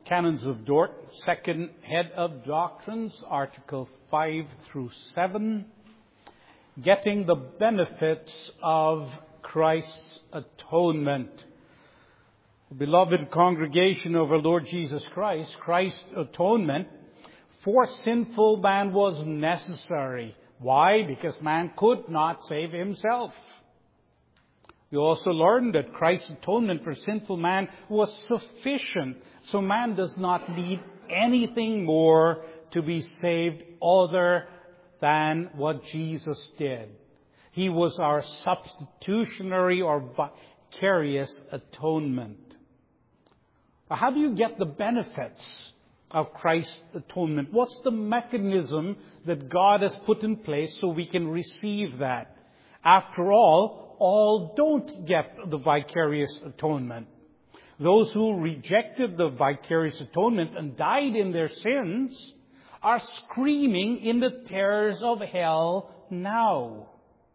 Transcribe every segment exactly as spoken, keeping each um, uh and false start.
Canons of Dort, second head of doctrines, Article five through seven, getting the benefits of Christ's atonement. Beloved congregation of our Lord Jesus Christ, Christ's atonement for sinful man was necessary. Why? Because man could not save himself. We also learned that Christ's atonement for sinful man was sufficient. So man does not need anything more to be saved other than what Jesus did. He was our substitutionary or vicarious atonement. How do you get the benefits of Christ's atonement? What's the mechanism that God has put in place so we can receive that? After all, all don't get the vicarious atonement. Those who rejected the vicarious atonement and died in their sins are screaming in the terrors of hell now.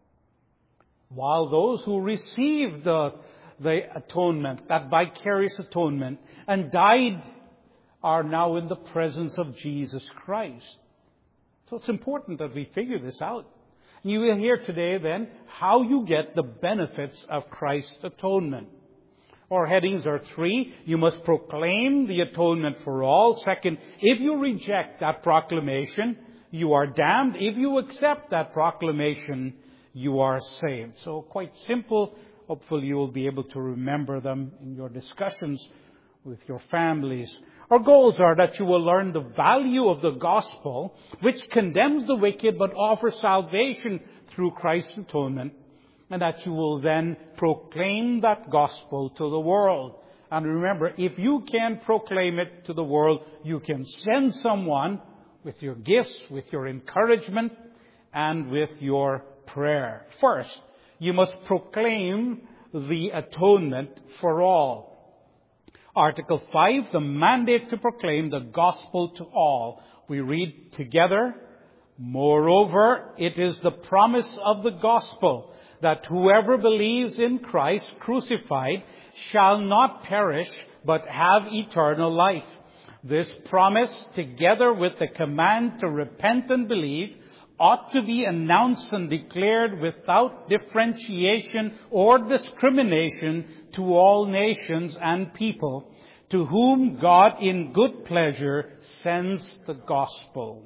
While those who received the, the atonement, that vicarious atonement, and died are now in the presence of Jesus Christ. So it's important that we figure this out. You will hear today then how you get the benefits of Christ's atonement. Our headings are three. You must proclaim the atonement for all. Second, if you reject that proclamation, you are damned. If you accept that proclamation, you are saved. So quite simple. Hopefully you will be able to remember them in your discussions with your families. Our goals are that you will learn the value of the gospel, which condemns the wicked but offers salvation through Christ's atonement, and that you will then proclaim that gospel to the world. And remember, if you can proclaim it to the world, you can send someone with your gifts, with your encouragement, and with your prayer. First, you must proclaim the atonement for all. Article five, the mandate to proclaim the gospel to all. We read together, moreover, it is the promise of the gospel that whoever believes in Christ crucified shall not perish but have eternal life. This promise, together with the command to repent and believe, ought to be announced and declared without differentiation or discrimination to all nations and people, to whom God in good pleasure sends the gospel.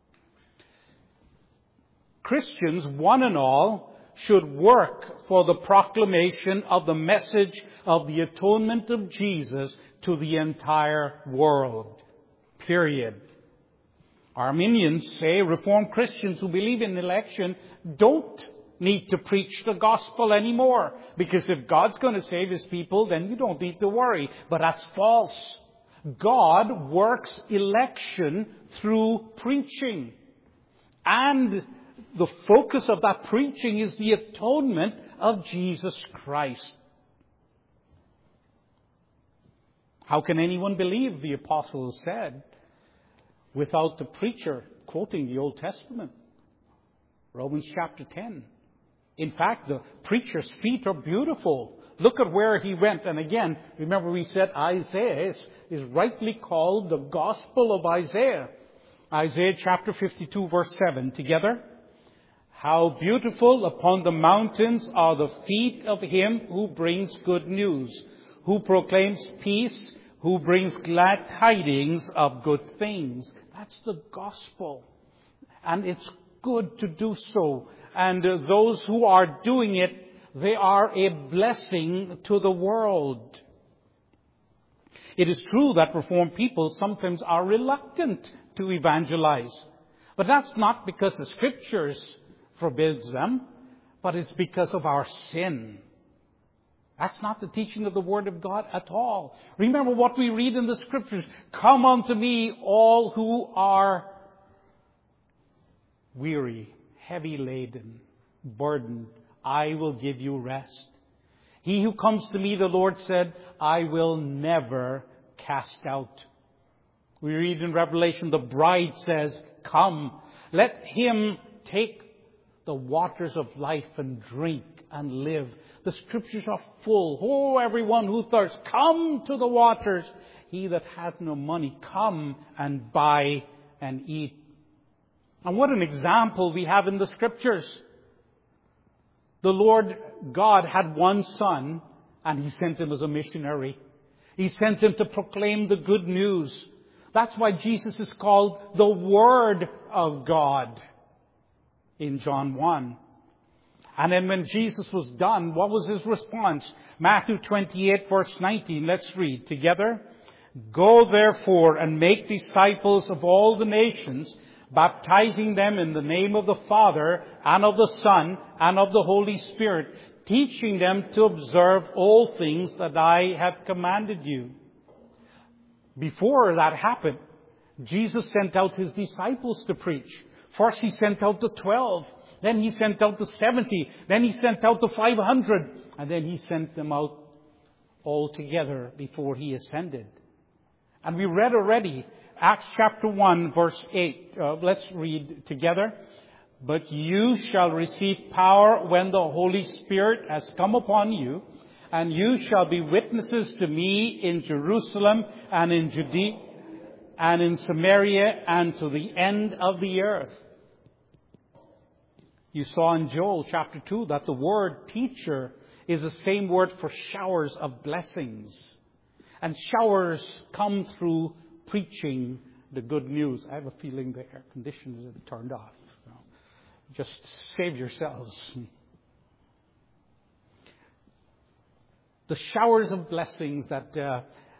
Christians, one and all, should work for the proclamation of the message of the atonement of Jesus to the entire world. Period. Arminians say Reformed Christians who believe in election don't need to preach the gospel anymore. Because if God's going to save His people, then you don't need to worry. But that's false. God works election through preaching. And the focus of that preaching is the atonement of Jesus Christ. How can anyone believe, the apostles said, without the preacher quoting the Old Testament? Romans chapter ten. In fact, the preacher's feet are beautiful. Look at where he went. And again, remember we said Isaiah is, is rightly called the Gospel of Isaiah. Isaiah chapter fifty-two verse seven. Together. How beautiful upon the mountains are the feet of him who brings good news, who proclaims peace, who brings glad tidings of good things. That's the gospel. And it's good to do so. And uh, those who are doing it, they are a blessing to the world. It is true that Reformed people sometimes are reluctant to evangelize. But that's not because the Scriptures forbids them, but it's because of our sin. That's not the teaching of the Word of God at all. Remember what we read in the Scriptures. Come unto me, all who are weary, heavy laden, burdened. I will give you rest. He who comes to me, the Lord said, I will never cast out. We read in Revelation, the bride says, come, let him take the waters of life and drink and live. The Scriptures are full. Oh, everyone who thirsts, come to the waters. he that hath no money, come and buy and eat. And what an example we have in the Scriptures. The Lord God had one son, and He sent him as a missionary. He sent him to proclaim the good news. That's why Jesus is called the Word of God in John one. And then when Jesus was done, what was His response? Matthew twenty-eight, verse nineteen. Let's read together. Go therefore and make disciples of all the nations, baptizing them in the name of the Father and of the Son and of the Holy Spirit, teaching them to observe all things that I have commanded you. Before that happened, Jesus sent out His disciples to preach. First He sent out the twelve. Then He sent out the seventy. Then He sent out the five hundred. And then He sent them out all together before He ascended. And we read already Acts chapter one, verse eight. Uh, let's read together. But you shall receive power when the Holy Spirit has come upon you, and you shall be witnesses to me in Jerusalem and in Judea and in Samaria and to the end of the earth. You saw in Joel chapter two that the word teacher is the same word for showers of blessings. And showers come through preaching the good news. I have a feeling the air conditioners have turned off. So just save yourselves. The showers of blessings that uh,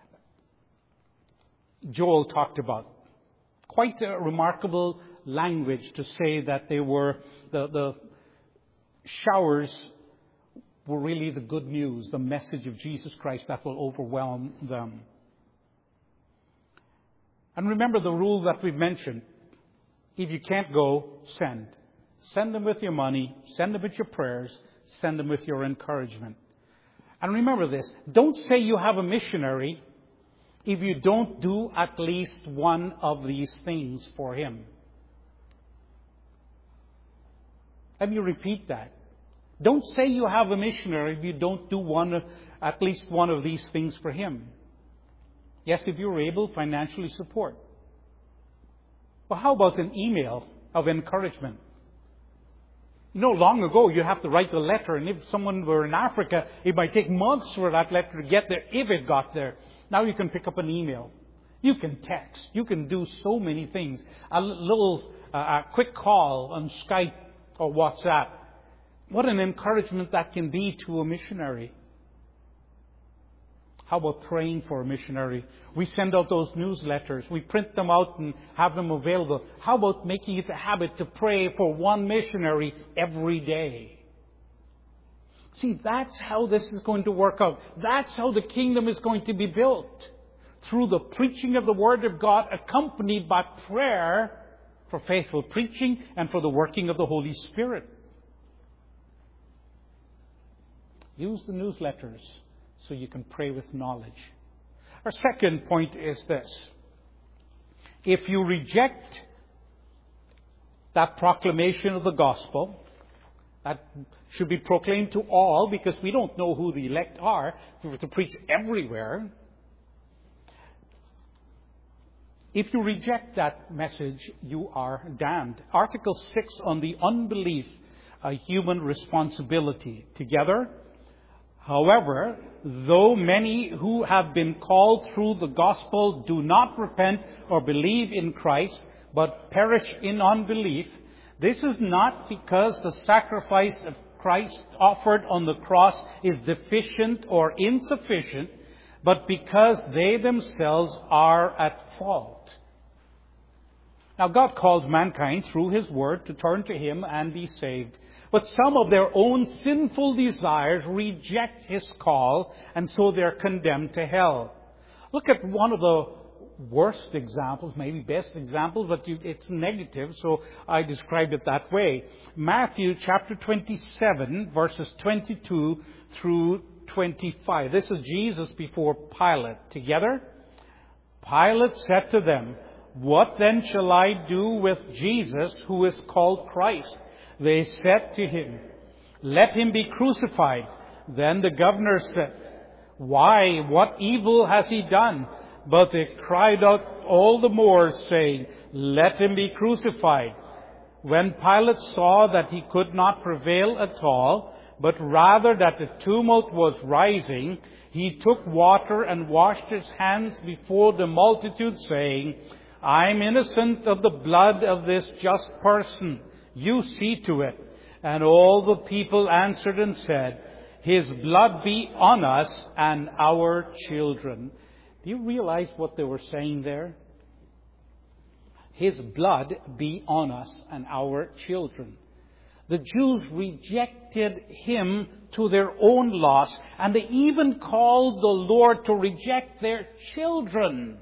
Joel talked about. Quite a remarkable language to say that they were, the, the showers were really the good news, the message of Jesus Christ that will overwhelm them. And remember the rule that we've mentioned. If you can't go, send. Send them with your money. Send them with your prayers. Send them with your encouragement. And remember this. Don't say you have a missionary if you don't do at least one of these things for him. Let me repeat that. Don't say you have a missionary if you don't do one, at least one of these things for him. Yes, if you're able, financially support. Well, how about an email of encouragement? You know, long ago, you have to write a letter, and if someone were in Africa, it might take months for that letter to get there, if it got there. Now you can pick up an email. You can text. You can do so many things. A little, uh, a quick call on Skype or WhatsApp. What an encouragement that can be to a missionary. How about praying for a missionary? We send out those newsletters. We print them out and have them available. How about making it a habit to pray for one missionary every day? See, that's how this is going to work out. That's how the kingdom is going to be built. Through the preaching of the Word of God, accompanied by prayer for faithful preaching and for the working of the Holy Spirit. Use the newsletters so you can pray with knowledge. Our second point is this. If you reject that proclamation of the gospel, that should be proclaimed to all, because we don't know who the elect are, we were to preach everywhere. If you reject that message, you are damned. Article six on the unbelief, a human responsibility. Together. However, though many who have been called through the gospel do not repent or believe in Christ, but perish in unbelief, this is not because the sacrifice of Christ offered on the cross is deficient or insufficient, but because they themselves are at fault. Now, God calls mankind through His Word to turn to Him and be saved. But some of their own sinful desires reject His call, and so they're condemned to hell. Look at one of the worst examples, maybe best examples, but it's negative, so I describe it that way. Matthew chapter twenty-seven, verses twenty-two through twenty-five. This is Jesus before Pilate. Together? Pilate said to them, "What then shall I do with Jesus, who is called Christ?" They said to him, "Let him be crucified." Then the governor said, "Why? What evil has he done?" But they cried out all the more, saying, "Let him be crucified." When Pilate saw that he could not prevail at all, but rather that the tumult was rising, he took water and washed his hands before the multitude, saying, "I am innocent of the blood of this just person. You see to it." And all the people answered and said, "His blood be on us and our children." Do you realize what they were saying there? His blood be on us and our children. The Jews rejected him to their own loss, and they even called the Lord to reject their children.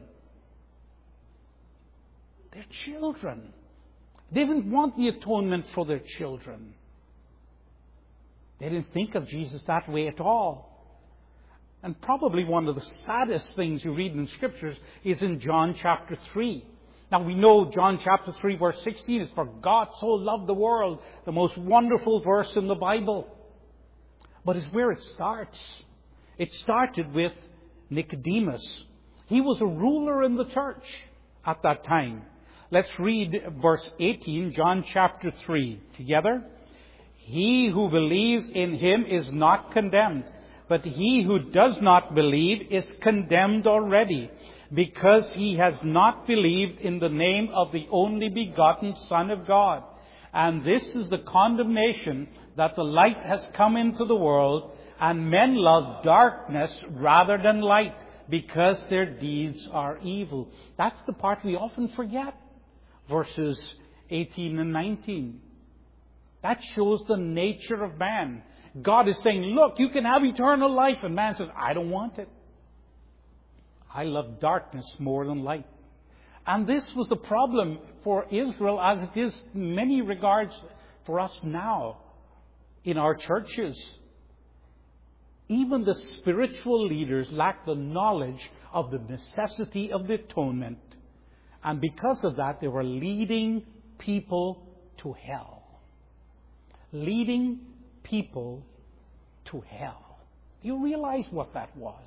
Their children. They didn't want the atonement for their children. They didn't think of Jesus that way at all. And probably one of the saddest things you read in Scriptures is in John chapter three. Now we know John chapter three verse sixteen is, "For God so loved the world," the most wonderful verse in the Bible. But it's where it starts. It started with Nicodemus. He was a ruler in the church at that time. Let's read verse eighteen, John chapter three, together. "He who believes in him is not condemned, but he who does not believe is condemned already, because he has not believed in the name of the only begotten Son of God. And this is the condemnation, that the light has come into the world, and men love darkness rather than light, because their deeds are evil." That's the part we often forget. Verses eighteen and nineteen. That shows the nature of man. God is saying, look, you can have eternal life. And man says, I don't want it. I love darkness more than light. And this was the problem for Israel, as it is in many regards for us now in our churches. Even the spiritual leaders lack the knowledge of the necessity of the atonement. And because of that, they were leading people to hell. Leading people to hell. Do you realize what that was?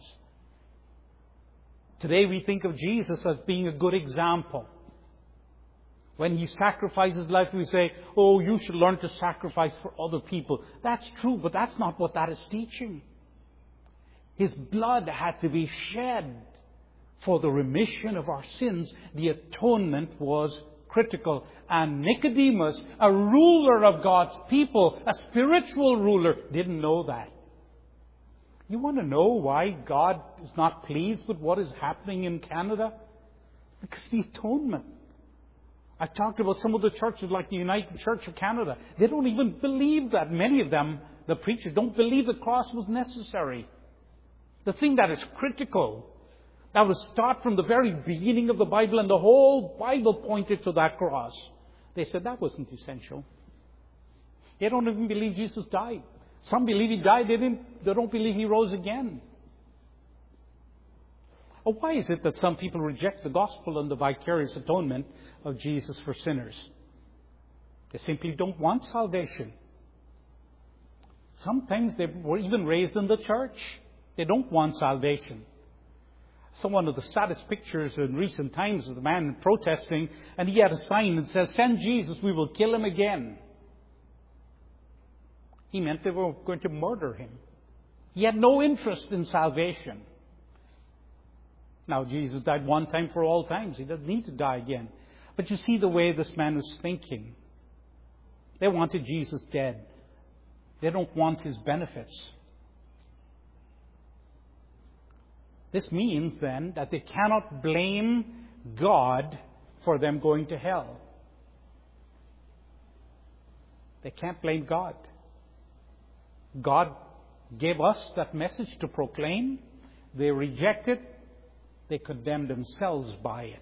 Today we think of Jesus as being a good example. When he sacrificed his life, we say, oh, you should learn to sacrifice for other people. That's true, but that's not what that is teaching. His blood had to be shed for the remission of our sins. The atonement was critical. And Nicodemus, a ruler of God's people, a spiritual ruler, didn't know that. You want to know why God is not pleased with what is happening in Canada? Because the atonement. I've talked about some of the churches like the United Church of Canada. They don't even believe that. Many of them, the preachers, don't believe the cross was necessary. The thing that is critical, that was taught from the very beginning of the Bible, and the whole Bible pointed to that cross. They said that wasn't essential. They don't even believe Jesus died. Some believe he died. They, didn't, they don't believe he rose again. Well, why is it that some people reject the gospel and the vicarious atonement of Jesus for sinners? They simply don't want salvation. Sometimes they were even raised in the church. They don't want salvation. So one of the saddest pictures in recent times is a man protesting, and he had a sign that says, "Send Jesus, we will kill him again." He meant they were going to murder him. He had no interest in salvation. Now, Jesus died one time for all times. He doesn't need to die again. But you see the way this man was thinking. They wanted Jesus dead. They don't want his benefits. This means then that they cannot blame God for them going to hell. They can't blame God. God gave us that message to proclaim. They reject it. They condemn themselves by it.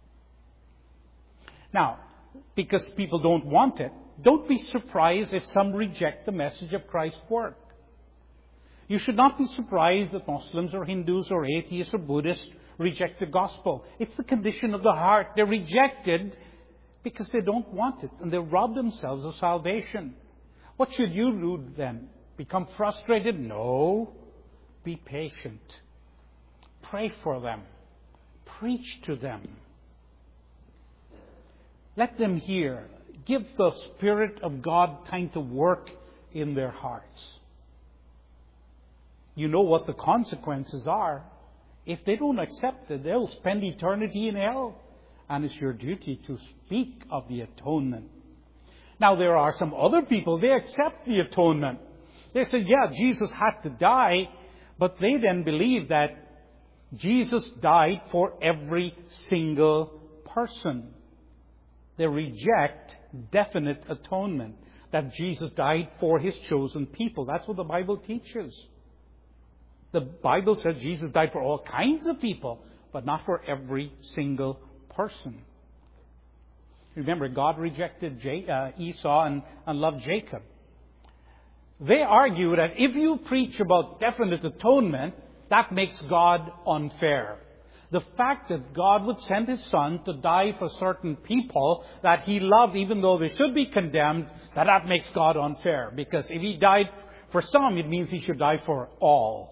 Now, because people don't want it, don't be surprised if some reject the message of Christ's work. You should not be surprised that Muslims or Hindus or atheists or Buddhists reject the gospel. It's the condition of the heart. They're rejected because they don't want it, and they rob themselves of salvation. What should you do then? Become frustrated? No. Be patient. Pray for them. preach to them. Let them hear. Give the Spirit of God time to work in their hearts. You know what the consequences are. If they don't accept it, they'll spend eternity in hell. And it's your duty to speak of the atonement. Now, there are some other people, they accept the atonement. They say, yeah, Jesus had to die, but they then believe that Jesus died for every single person. They reject definite atonement, that Jesus died for His chosen people. That's what the Bible teaches. The Bible says Jesus died for all kinds of people, but not for every single person. Remember, God rejected J- uh, Esau and, and loved Jacob. They argue that if you preach about definite atonement, that makes God unfair. The fact that God would send His Son to die for certain people that He loved, even though they should be condemned, that that makes God unfair. Because if He died for some, it means He should die for all.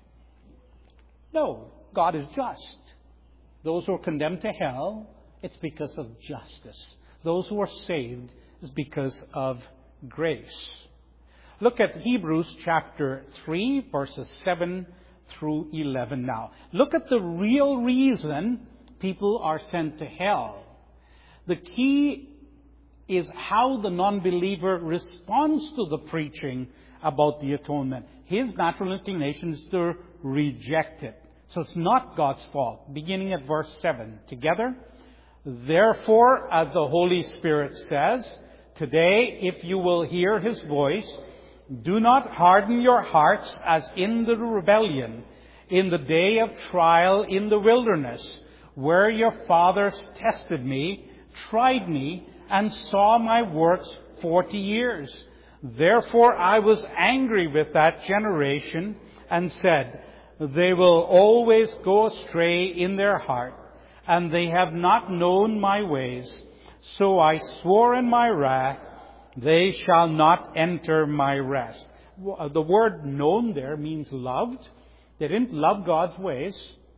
No, God is just. Those who are condemned to hell, it's because of justice. Those who are saved is because of grace. Look at Hebrews chapter three, verses seven through eleven now. Look at the real reason people are sent to hell. The key is how the non-believer responds to the preaching about the atonement. His natural inclination is to reject it. So it's not God's fault. Beginning at verse seven. Together. Therefore, as the Holy Spirit says, today, if you will hear His voice, do not harden your hearts as in the rebellion, in the day of trial in the wilderness, where your fathers tested me, tried me, and saw my works forty years. Therefore I was angry with that generation and said, they will always go astray in their heart, and they have not known my ways. So I swore in my wrath, they shall not enter my rest. The word known there means loved. They didn't love God's ways.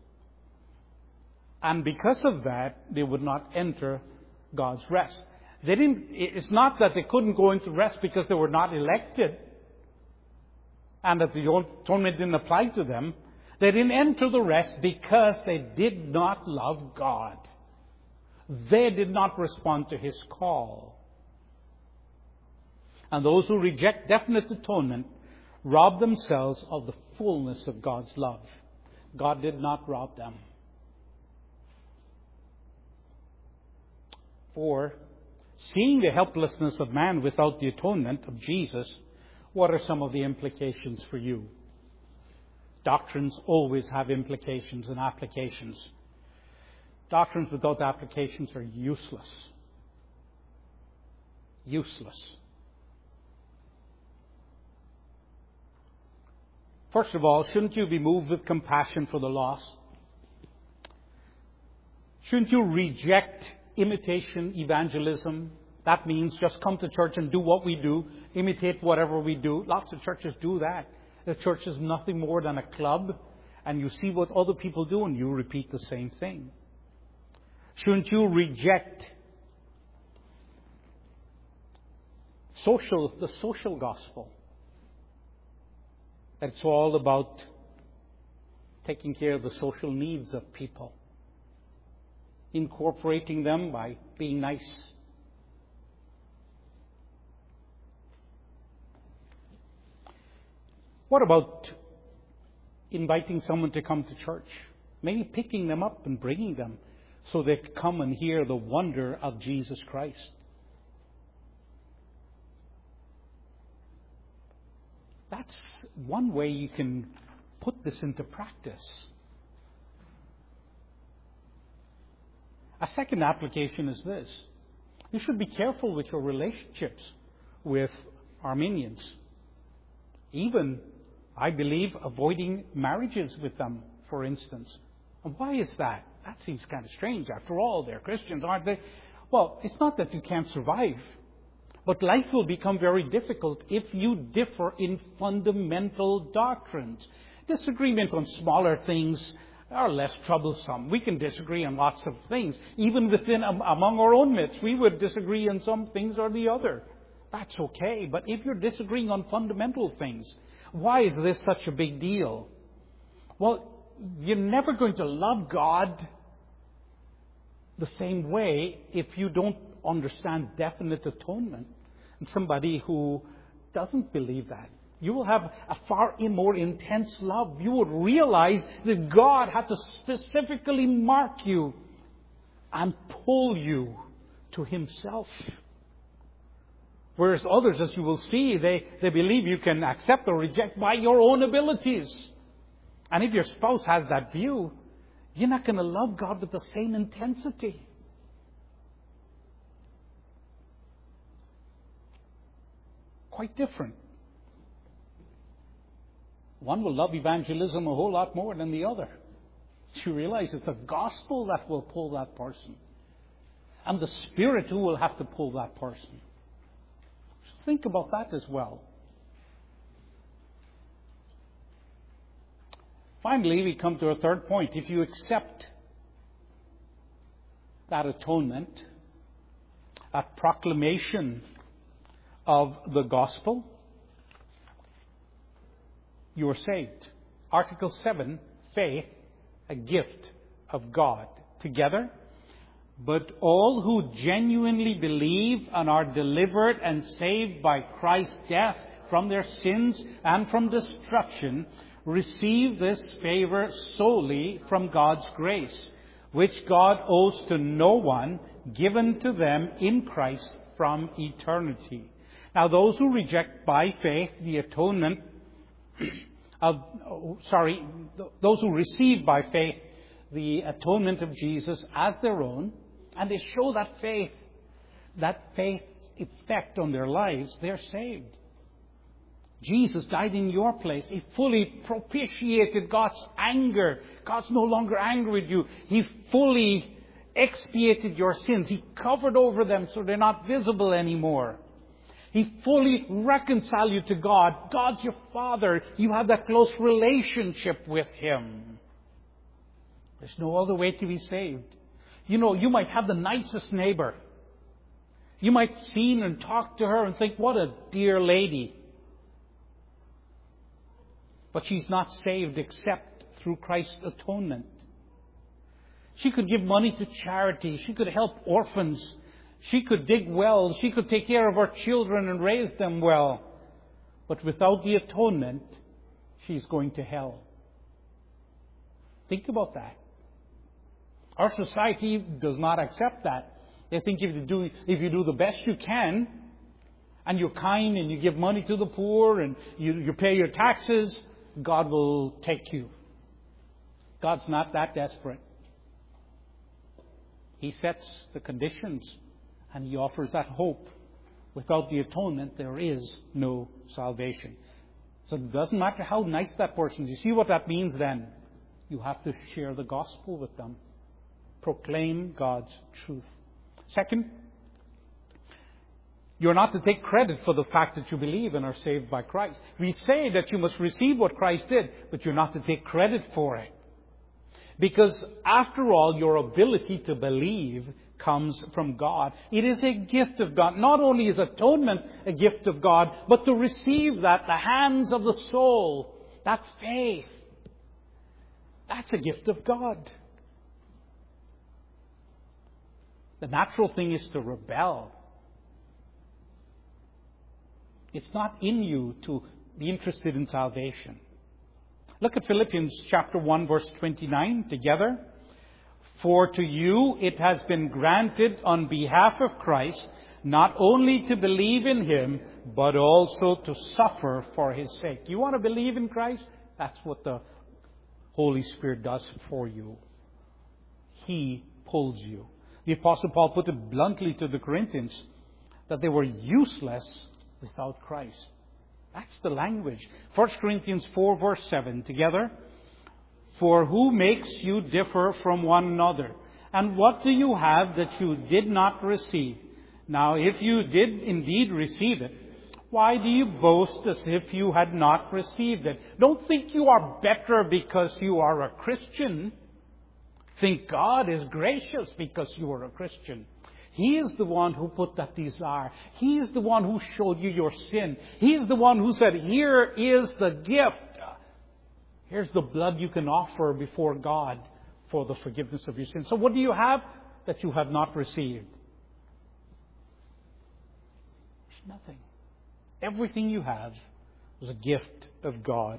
And because of that, they would not enter God's rest. They didn't, it's not that they couldn't go into rest because they were not elected and that the atonement didn't apply to them. They didn't enter the rest because they did not love God. They did not respond to His call. And those who reject definite atonement rob themselves of the fullness of God's love. God did not rob them. For, seeing the helplessness of man without the atonement of Jesus, what are some of the implications for you? Doctrines always have implications and applications. Doctrines without applications are useless. Useless. First of all, shouldn't you be moved with compassion for the lost? Shouldn't you reject imitation evangelism? That means just come to church and do what we do, imitate whatever we do. Lots of churches do that. The church is nothing more than a club, and you see what other people do and you repeat the same thing. Shouldn't you reject social, the social gospel? It's all about taking care of the social needs of people, incorporating them by being nice. What about inviting someone to come to church? Maybe picking them up and bringing them so they can come and hear the wonder of Jesus Christ. That's one way you can put this into practice. A second application is this. You should be careful with your relationships with Armenians. Even, I believe, avoiding marriages with them, for instance. And why is that? That seems kind of strange. After all, they're Christians, aren't they? Well, it's not that you can't survive. But life will become very difficult if you differ in fundamental doctrines. Disagreement on smaller things are less troublesome. We can disagree on lots of things. Even within, among our own midst, we would disagree on some things or the other. That's okay. But if you're disagreeing on fundamental things, why is this such a big deal? Well, you're never going to love God the same way if you don't understand definite atonement. And somebody who doesn't believe that, you will have a far more intense love. You would realize that God had to specifically mark you and pull you to Himself. Whereas others, as you will see, they, they believe you can accept or reject by your own abilities. And if your spouse has that view, you're not going to love God with the same intensity. Quite different. One will love evangelism a whole lot more than the other. You realize it's the gospel that will pull that person. And the Spirit who will have to pull that person. So think about that as well. Finally, we come to a third point. If you accept that atonement, that proclamation of the gospel, you are saved. Article seven, faith, a gift of God. Together, but all who genuinely believe and are delivered and saved by Christ's death from their sins and from destruction receive this favor solely from God's grace, which God owes to no one, given to them in Christ from eternity. Now, those who reject by faith the atonement of, sorry, those who receive by faith the atonement of Jesus as their own, and they show that faith, that faith's effect on their lives, they're saved. Jesus died in your place. He fully propitiated God's anger. God's no longer angry with you. He fully expiated your sins. He covered over them so they're not visible anymore. He fully reconciled you to God. God's your Father. You have that close relationship with Him. There's no other way to be saved. You know, you might have the nicest neighbor. You might see and talk to her and think, what a dear lady. But she's not saved except through Christ's atonement. She could give money to charity. She could help orphans. She could dig wells. She could take care of her children and raise them well. But without the atonement, she's going to hell. Think about that. Our society does not accept that. They think if you do, if you do the best you can, and you're kind and you give money to the poor and you, you pay your taxes, God will take you. God's not that desperate. He sets the conditions and He offers that hope. Without the atonement, there is no salvation. So it doesn't matter how nice that person is. You see what that means then? You have to share the gospel with them. Proclaim God's truth. Second, you're not to take credit for the fact that you believe and are saved by Christ. We say that you must receive what Christ did, but you're not to take credit for it. Because after all, your ability to believe comes from God. It is a gift of God. Not only is atonement a gift of God, but to receive that, the hands of the soul, that faith, that's a gift of God. The natural thing is to rebel. It's not in you to be interested in salvation. Look at Philippians chapter one, verse twenty-nine together. For to you it has been granted on behalf of Christ not only to believe in Him, but also to suffer for His sake. You want to believe in Christ? That's what the Holy Spirit does for you. He pulls you. The Apostle Paul put it bluntly to the Corinthians that they were useless without Christ. That's the language. First Corinthians four, verse seven together. For who makes you differ from one another? And what do you have that you did not receive? Now, if you did indeed receive it, why do you boast as if you had not received it? Don't think you are better because you are a Christian. think God is gracious because you are a Christian. He is the one who put that desire. He is the one who showed you your sin. He is the one who said, here is the gift. Here's the blood you can offer before God for the forgiveness of your sins. So what do you have that you have not received? There's nothing. Everything you have is a gift of God.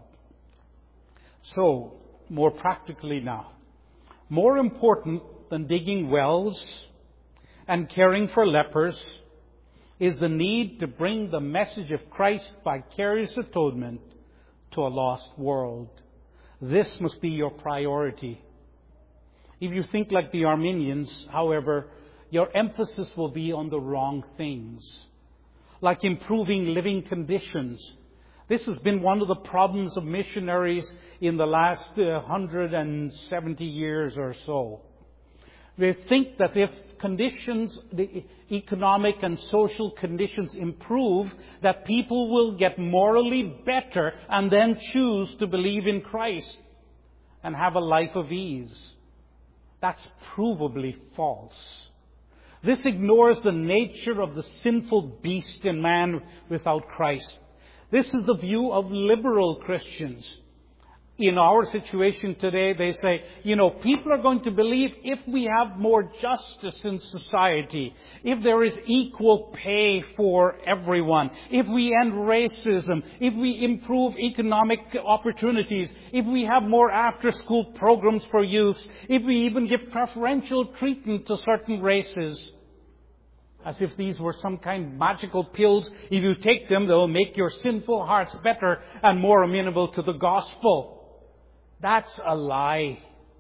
So, more practically now, more important than digging wells and caring for lepers is the need to bring the message of Christ's vicarious atonement to a lost world. This must be your priority. If you think like the Arminians, however, your emphasis will be on the wrong things, like improving living conditions. This has been one of the problems of missionaries in the last uh, one hundred seventy years or so. They think that if conditions, the economic and social conditions improve, that people will get morally better and then choose to believe in Christ and have a life of ease. That's provably false. This ignores the nature of the sinful beast in man without Christ. This is the view of liberal Christians. In our situation today, they say, you know, people are going to believe if we have more justice in society, if there is equal pay for everyone, if we end racism, if we improve economic opportunities, if we have more after-school programs for youth, if we even give preferential treatment to certain races, as if these were some kind of magical pills. If you take them, they'll make your sinful hearts better and more amenable to the gospel. That's a lie.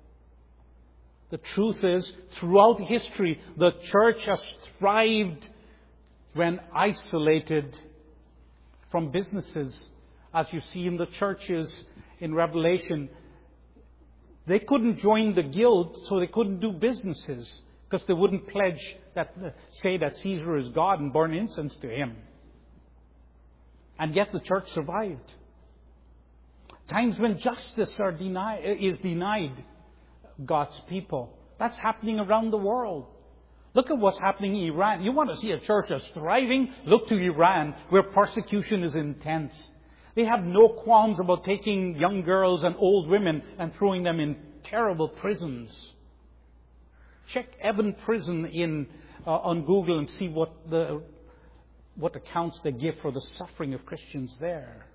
The truth is, throughout history, the church has thrived when isolated from businesses. As you see in the churches in Revelation, they couldn't join the guild, so they couldn't do businesses, because they wouldn't pledge that, say that Caesar is God and burn incense to him. And yet the church survived. Times when justice are denied, is denied God's people. That's happening around the world. Look at what's happening in Iran. You want to see a church that's thriving? Look to Iran, where persecution is intense. They have no qualms about taking young girls and old women and throwing them in terrible prisons. Check Evin Prison in uh, on Google and see what the what accounts they give for the suffering of Christians there.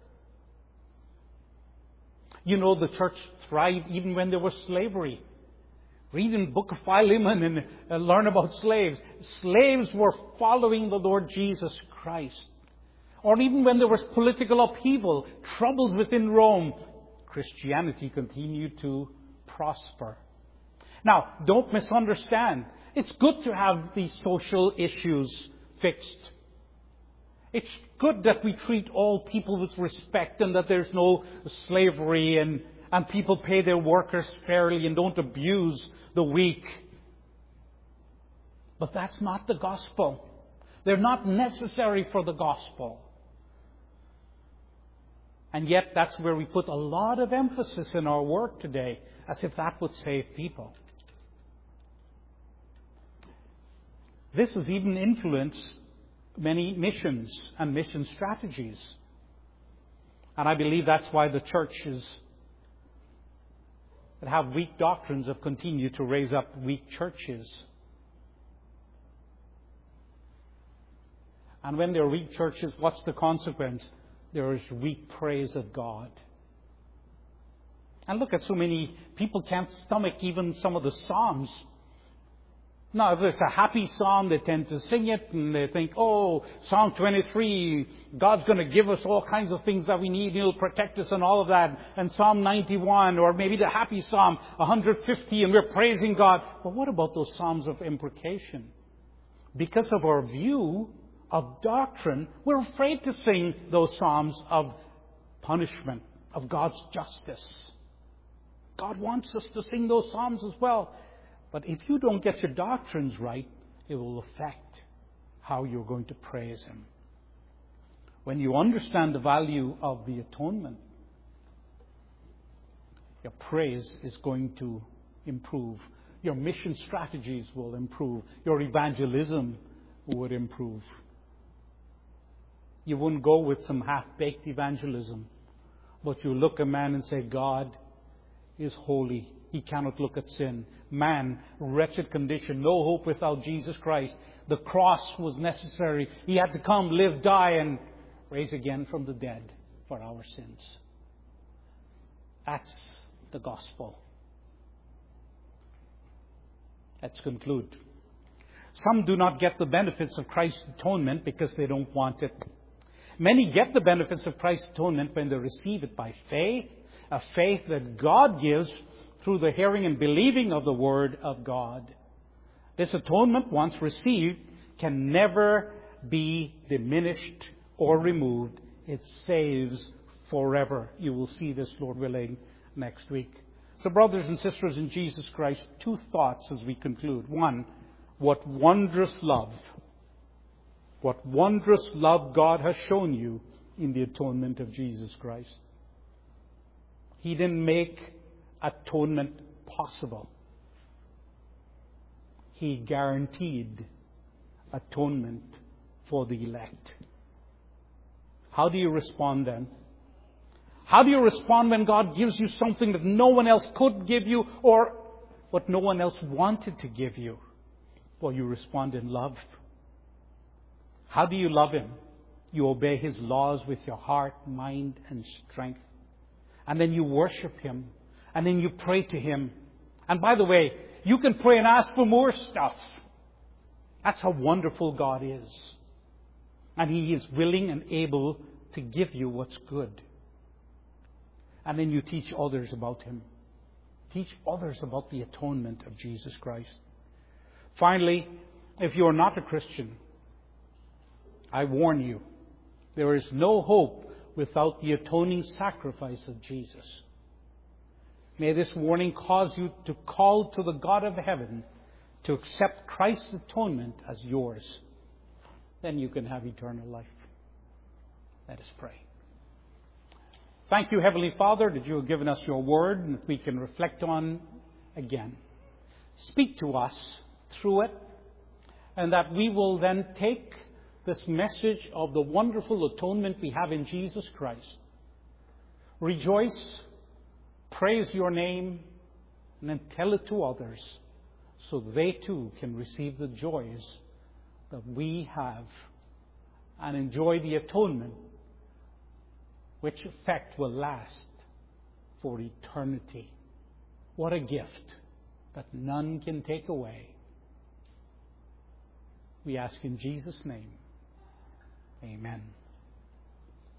You know, the church thrived even when there was slavery. Read in the book of Philemon and uh, learn about slaves. Slaves were following the Lord Jesus Christ. Or even when there was political upheaval, troubles within Rome, Christianity continued to prosper. Now, don't misunderstand. It's good to have these social issues fixed. It's good that we treat all people with respect and that there's no slavery and, and people pay their workers fairly and don't abuse the weak. But that's not the gospel. They're not necessary for the gospel. And yet that's where we put a lot of emphasis in our work today, as if that would save people. This has even influenced many missions and mission strategies. And I believe that's why the churches that have weak doctrines have continued to raise up weak churches. And when there are weak churches, what's the consequence? There is weak praise of God. And look at so many people can't stomach even some of the Psalms. Now, if it's a happy psalm, they tend to sing it and they think, oh, Psalm twenty-three, God's going to give us all kinds of things that we need. He'll protect us and all of that. And Psalm ninety-one, or maybe the happy Psalm one hundred fifty, and we're praising God. But what about those Psalms of imprecation? Because of our view of doctrine, we're afraid to sing those Psalms of punishment, of God's justice. God wants us to sing those Psalms as well. But if you don't get your doctrines right, it will affect how you're going to praise Him. When you understand the value of the atonement, your praise is going to improve. Your mission strategies will improve. Your evangelism would improve. You wouldn't go with some half-baked evangelism, but you look at man and say, God is holy. He cannot look at sin. Man, wretched condition, no hope without Jesus Christ. The cross was necessary. He had to come, live, die, and rise again from the dead for our sins. That's the gospel. Let's conclude. Some do not get the benefits of Christ's atonement because they don't want it. Many get the benefits of Christ's atonement when they receive it by faith, a faith that God gives through the hearing and believing of the Word of God. This atonement, once received, can never be diminished or removed. It saves forever. You will see this, Lord willing, next week. So, brothers and sisters in Jesus Christ, two thoughts as we conclude. One, what wondrous love, what wondrous love God has shown you in the atonement of Jesus Christ. He didn't make atonement possible. He guaranteed atonement for the elect. How do you respond then? How do you respond when God gives you something that no one else could give you or what no one else wanted to give you? Well, you respond in love. How do you love Him? You obey His laws with your heart, mind, and strength. And then you worship Him. And then you pray to Him. And by the way, you can pray and ask for more stuff. That's how wonderful God is. And He is willing and able to give you what's good. And then you teach others about Him. Teach others about the atonement of Jesus Christ. Finally, if you are not a Christian, I warn you, there is no hope without the atoning sacrifice of Jesus. May this warning cause you to call to the God of heaven to accept Christ's atonement as yours. Then you can have eternal life. Let us pray. Thank you, Heavenly Father, that you have given us your word and that we can reflect on again. Speak to us through it, and that we will then take this message of the wonderful atonement we have in Jesus Christ. Rejoice, praise your name, and then tell it to others so they too can receive the joys that we have and enjoy the atonement, which effect will last for eternity. What a gift that none can take away. We ask in Jesus' name. Amen.